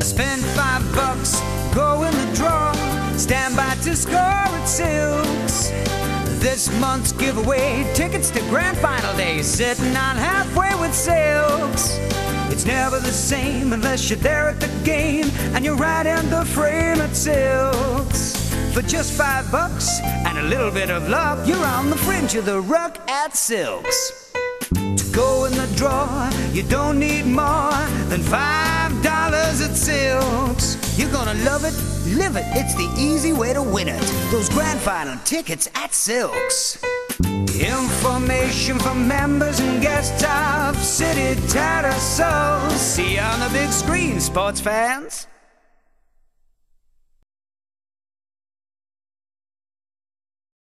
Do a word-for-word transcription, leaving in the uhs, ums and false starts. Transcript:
Spend five bucks, go in the draw. Stand by to score at Silks. This month's giveaway, tickets to Grand Final Day, sitting on halfway with Silks. It's never the same unless you're there at the game and you're right in the frame at Silks. For just five bucks and a little bit of luck, you're on the fringe of the ruck at Silks. To go in the draw, you don't need more than five dollars at Silks. You're gonna love it, live it, it's the easy way to win it. Those Grand Final tickets at Silks. Information for members and guests of City Tattersalls. See you on the big screen, sports fans.